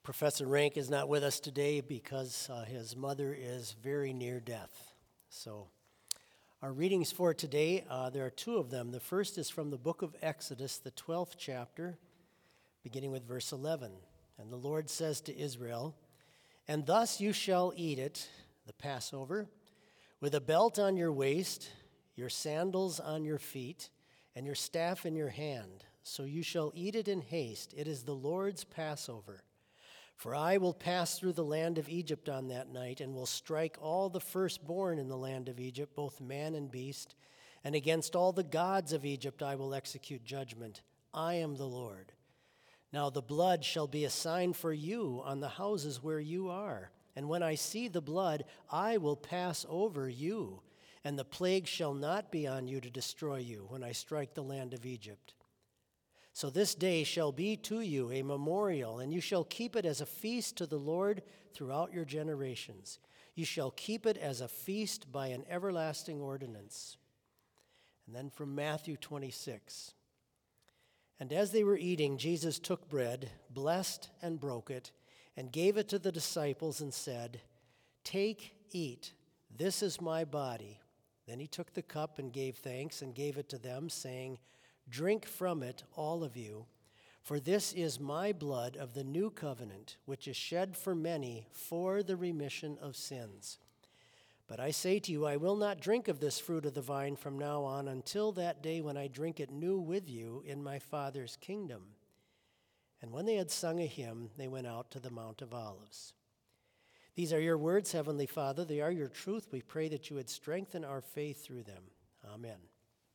Professor Rank is not with us today because his mother is very near death. So our readings for today, there are two of them. The first is from the book of Exodus, the 12th chapter, beginning with verse 11. And the Lord says to Israel, "And thus you shall eat it, the Passover, with a belt on your waist, your sandals on your feet, and your staff in your hand. So you shall eat it in haste. It is the Lord's Passover. For I will pass through the land of Egypt on that night, and will strike all the firstborn in the land of Egypt, both man and beast. And against all the gods of Egypt I will execute judgment. I am the Lord. Now the blood shall be a sign for you on the houses where you are. And when I see the blood, I will pass over you, and the plague shall not be on you to destroy you when I strike the land of Egypt. So this day shall be to you a memorial, and you shall keep it as a feast to the Lord throughout your generations. You shall keep it as a feast by an everlasting ordinance." And then from Matthew 26. "And as they were eating, Jesus took bread, blessed and broke it, and gave it to the disciples and said, 'Take, eat, this is my body.' Then he took the cup and gave thanks and gave it to them, saying, 'Drink from it, all of you, for this is my blood of the new covenant, which is shed for many for the remission of sins. But I say to you, I will not drink of this fruit of the vine from now on until that day when I drink it new with you in my Father's kingdom.' And when they had sung a hymn, they went out to the Mount of Olives. These are your words, Heavenly Father. They are your truth. We pray that you would strengthen our faith through them. Amen."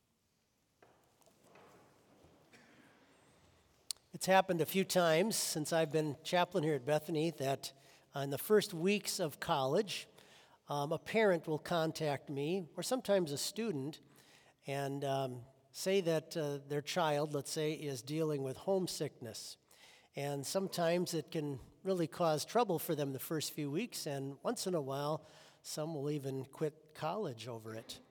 It's happened a few times since I've been chaplain here at Bethany that in the first weeks of college, a parent will contact me, or sometimes a student, and say that their child, let's say, is dealing with homesickness. And sometimes it can really cause trouble for them the first few weeks, and once in a while, some will even quit college over it.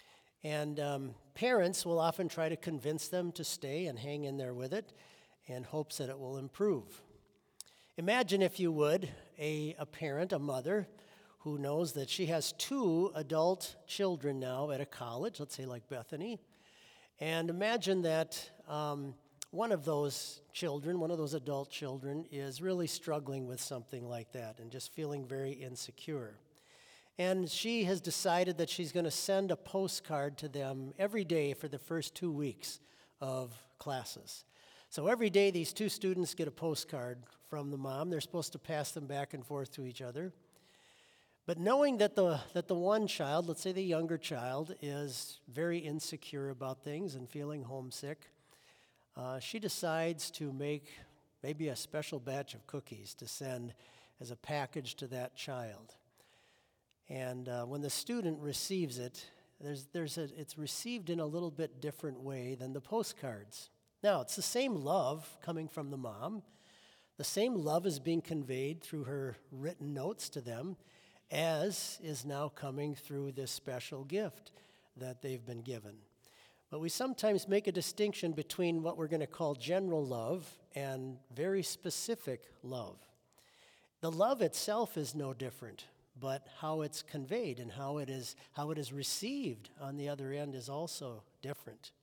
And parents will often try to convince them to stay and hang in there with it, in hopes that it will improve. Imagine, if you would, a parent, a mother, who knows that she has two adult children now at a college, let's say like Bethany, and imagine that one of those children, one of those adult children, is really struggling with something like that and just feeling very insecure. And she has decided that she's going to send a postcard to them every day for the first 2 weeks of classes. So every day these two students get a postcard from the mom. They're supposed to pass them back and forth to each other. But knowing that the one child, let's say the younger child, is very insecure about things and feeling homesick, she decides to make maybe a special batch of cookies to send as a package to that child. And when the student receives it, it's received in a little bit different way than the postcards. Now, it's the same love coming from the mom. The same love is being conveyed through her written notes to them as is now coming through this special gift that they've been given. But we sometimes make a distinction between what we're going to call general love and very specific love. The love itself is no different, but how it's conveyed and how it is received on the other end is also different.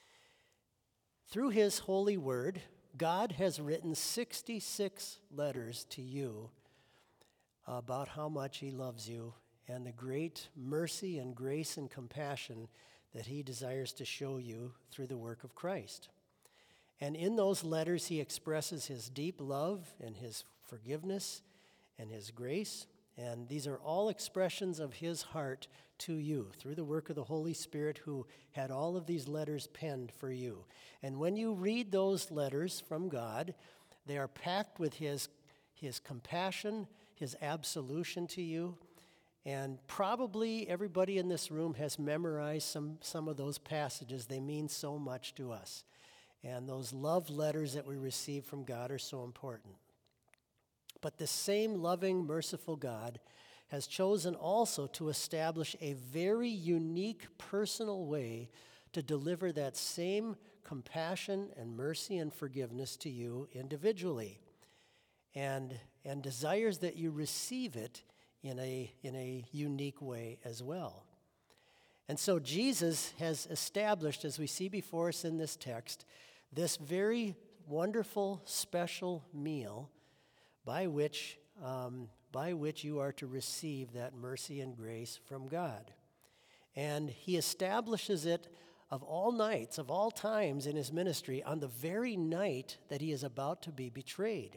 Through his holy word, God has written 66 letters to you about how much he loves you and the great mercy and grace and compassion that he desires to show you through the work of Christ. And in those letters, he expresses his deep love and his forgiveness and his grace. And these are all expressions of his heart to you through the work of the Holy Spirit, who had all of these letters penned for you. And when you read those letters from God, they are packed with his compassion, his absolution to you. And probably everybody in this room has memorized some of those passages. They mean so much to us. And those love letters that we receive from God are so important. But the same loving, merciful God has chosen also to establish a very unique personal way to deliver that same compassion and mercy and forgiveness to you individually. And and desires that you receive it in a unique way as well. And so Jesus has established, as we see before us in this text, this very wonderful, special meal by which you are to receive that mercy and grace from God. And he establishes it of all nights, of all times in his ministry, on the very night that he is about to be betrayed.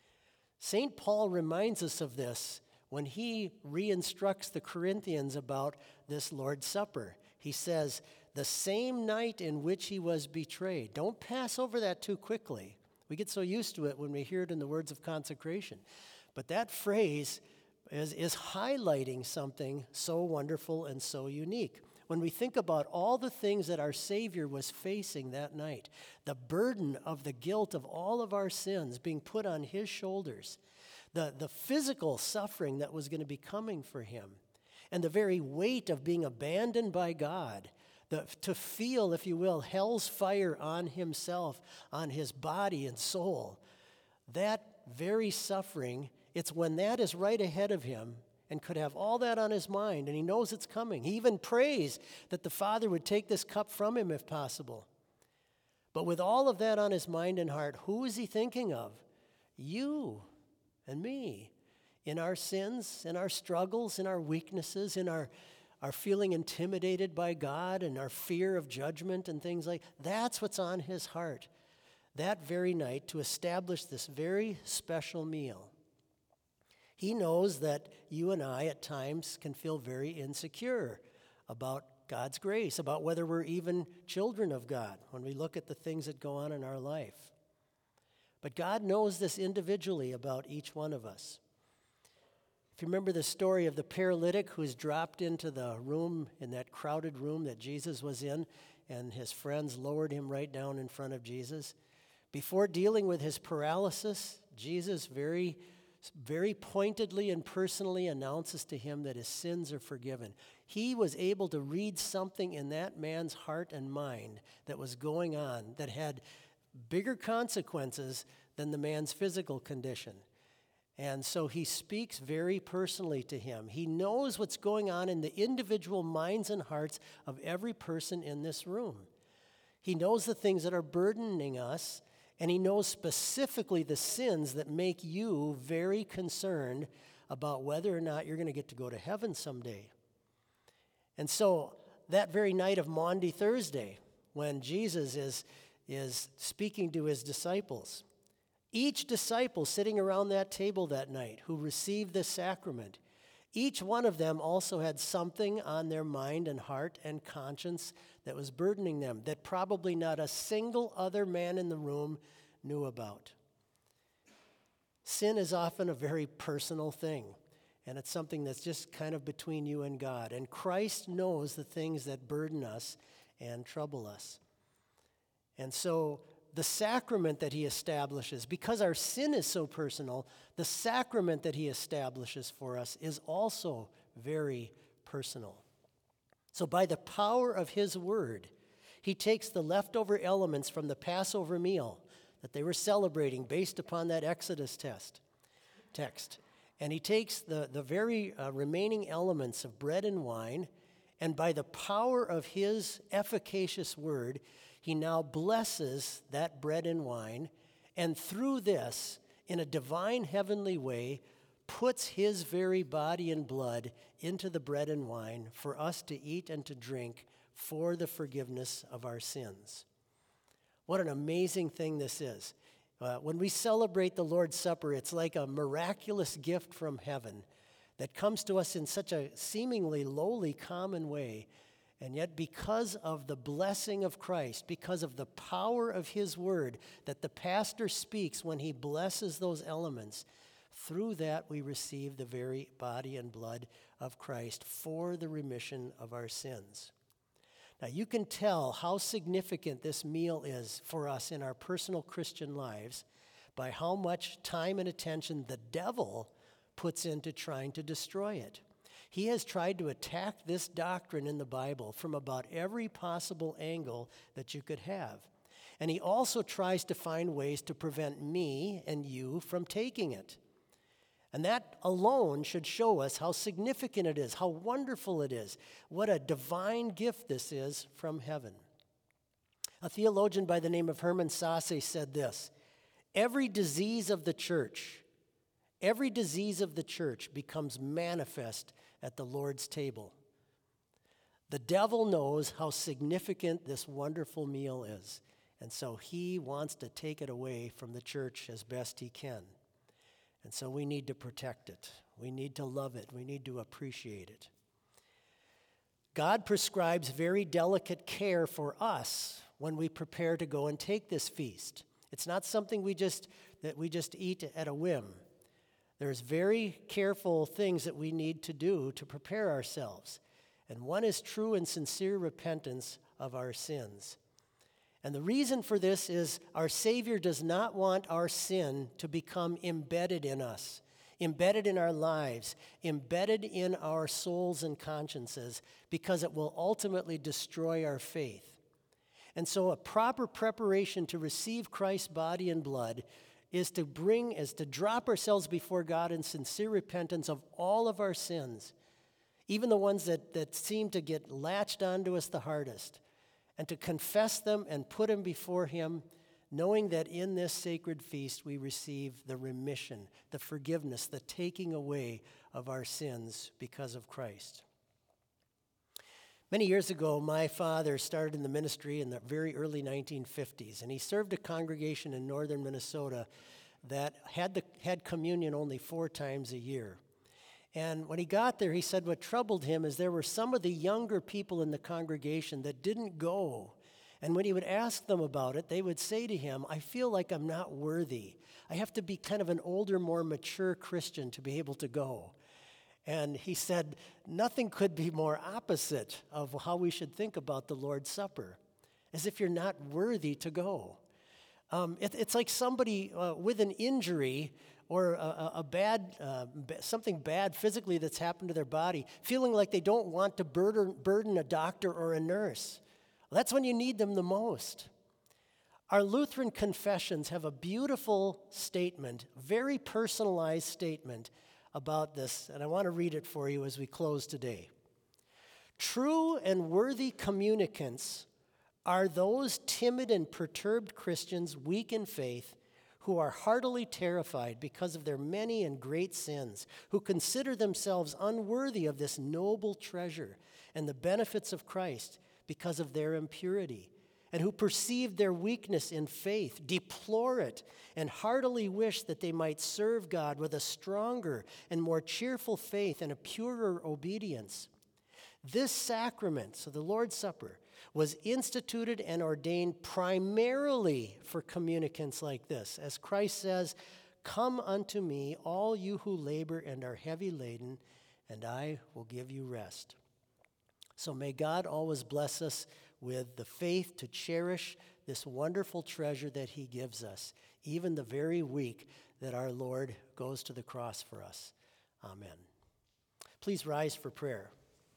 St. Paul reminds us of this when he re-instructs the Corinthians about this Lord's Supper. He says, the same night in which he was betrayed. Don't pass over that too quickly. We get so used to it when we hear it in the words of consecration. But that phrase is highlighting something so wonderful and so unique. When we think about all the things that our Savior was facing that night, the burden of the guilt of all of our sins being put on his shoulders, the physical suffering that was going to be coming for him, and the very weight of being abandoned by God, to feel, if you will, hell's fire on himself, on his body and soul, that very suffering, it's when that is right ahead of him and could have all that on his mind, and he knows it's coming. He even prays that the Father would take this cup from him if possible. But with all of that on his mind and heart, who is he thinking of? You and me. In our sins, in our struggles, in our weaknesses, in our feeling intimidated by God and our fear of judgment and things like that. That's what's on his heart that very night to establish this very special meal. He knows that you and I at times can feel very insecure about God's grace, about whether we're even children of God when we look at the things that go on in our life. But God knows this individually about each one of us. If you remember the story of the paralytic who's dropped into the room, in that crowded room that Jesus was in, and his friends lowered him right down in front of Jesus. Before dealing with his paralysis, Jesus very pointedly and personally announces to him that his sins are forgiven. He was able to read something in that man's heart and mind that was going on that had bigger consequences than the man's physical condition. And so he speaks very personally to him. He knows what's going on in the individual minds and hearts of every person in this room. He knows the things that are burdening us, and he knows specifically the sins that make you very concerned about whether or not you're going to get to go to heaven someday. And so that very night of Maundy Thursday, when Jesus is speaking to his disciples, each disciple sitting around that table that night who received this sacrament, each one of them also had something on their mind and heart and conscience that was burdening them, that probably not a single other man in the room knew about. Sin is often a very personal thing, and it's something that's just kind of between you and God. And Christ knows the things that burden us and trouble us. And so the sacrament that he establishes, because our sin is so personal, the sacrament that he establishes for us is also very personal. So by the power of his word, he takes the leftover elements from the Passover meal that they were celebrating based upon that Exodus text. And he takes the very remaining elements of bread and wine, and by the power of his efficacious word, he now blesses that bread and wine, and through this, in a divine heavenly way, puts his very body and blood into the bread and wine for us to eat and to drink for the forgiveness of our sins. What an amazing thing this is. When we celebrate the Lord's Supper, it's like a miraculous gift from heaven that comes to us in such a seemingly lowly, common way. And yet, because of the blessing of Christ, because of the power of his word that the pastor speaks when he blesses those elements, through that we receive the very body and blood of Christ for the remission of our sins. Now, you can tell how significant this meal is for us in our personal Christian lives by how much time and attention the devil puts into trying to destroy it. He has tried to attack this doctrine in the Bible from about every possible angle that you could have. And he also tries to find ways to prevent me and you from taking it. And that alone should show us how significant it is, how wonderful it is, what a divine gift this is from heaven. A theologian by the name of Herman Sasse said this: every disease of the church becomes manifest at the Lord's table. The devil knows how significant this wonderful meal is, and so he wants to take it away from the church as best he can. And so we need to protect it. We need to love it. We need to appreciate it. God prescribes very delicate care for us when we prepare to go and take this feast. It's not something we just eat at a whim. There's very careful things that we need to do to prepare ourselves. And one is true and sincere repentance of our sins. And the reason for this is our Savior does not want our sin to become embedded in us, embedded in our lives, embedded in our souls and consciences, because it will ultimately destroy our faith. And so a proper preparation to receive Christ's body and blood is to drop ourselves before God in sincere repentance of all of our sins, even the ones that seem to get latched onto us the hardest, and to confess them and put them before Him, knowing that in this sacred feast we receive the remission, the forgiveness, the taking away of our sins because of Christ. Many years ago, my father started in the ministry in the very early 1950s, and he served a congregation in northern Minnesota that had communion only 4 times a year. And when he got there, he said what troubled him is there were some of the younger people in the congregation that didn't go. And when he would ask them about it, they would say to him, I feel like I'm not worthy. I have to be kind of an older, more mature Christian to be able to go. And he said, nothing could be more opposite of how we should think about the Lord's Supper, as if you're not worthy to go. It's like somebody with an injury or something bad physically that's happened to their body, feeling like they don't want to burden a doctor or a nurse. Well, that's when you need them the most. Our Lutheran confessions have a beautiful statement, very personalized statement about this, and I want to read it for you as we close today. True and worthy communicants are those timid and perturbed Christians, weak in faith, who are heartily terrified because of their many and great sins, who consider themselves unworthy of this noble treasure and the benefits of Christ because of their impurity, and who perceive their weakness in faith, deplore it, and heartily wish that they might serve God with a stronger and more cheerful faith and a purer obedience. This sacrament, so the Lord's Supper, was instituted and ordained primarily for communicants like this. As Christ says, come unto me, all you who labor and are heavy laden, and I will give you rest. So may God always bless us with the faith to cherish this wonderful treasure that He gives us, even the very week that our Lord goes to the cross for us. Amen. Please rise for prayer.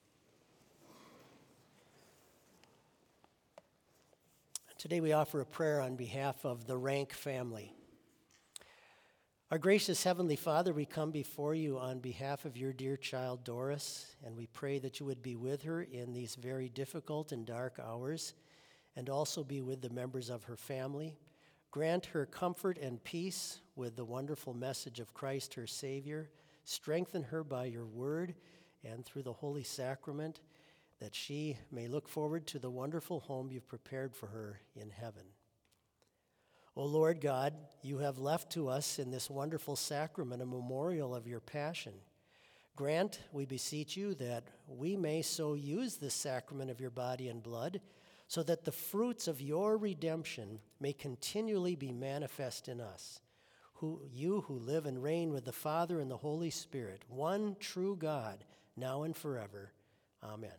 Today we offer a prayer on behalf of the Rank family. Our gracious Heavenly Father, we come before you on behalf of your dear child Doris, and we pray that you would be with her in these very difficult and dark hours, and also be with the members of her family. Grant her comfort and peace with the wonderful message of Christ, her Savior. Strengthen her by your word and through the Holy Sacrament, that she may look forward to the wonderful home you've prepared for her in heaven. O Lord God, you have left to us in this wonderful sacrament a memorial of your passion. Grant, we beseech you, that we may so use this sacrament of your body and blood, so that the fruits of your redemption may continually be manifest in us. You who live and reign with the Father and the Holy Spirit, one true God, now and forever. Amen.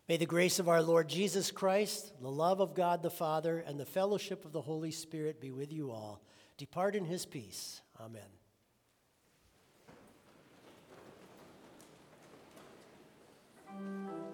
May the grace of our Lord Jesus Christ, the love of God the Father, and the fellowship of the Holy Spirit be with you all. Depart in his peace. Amen.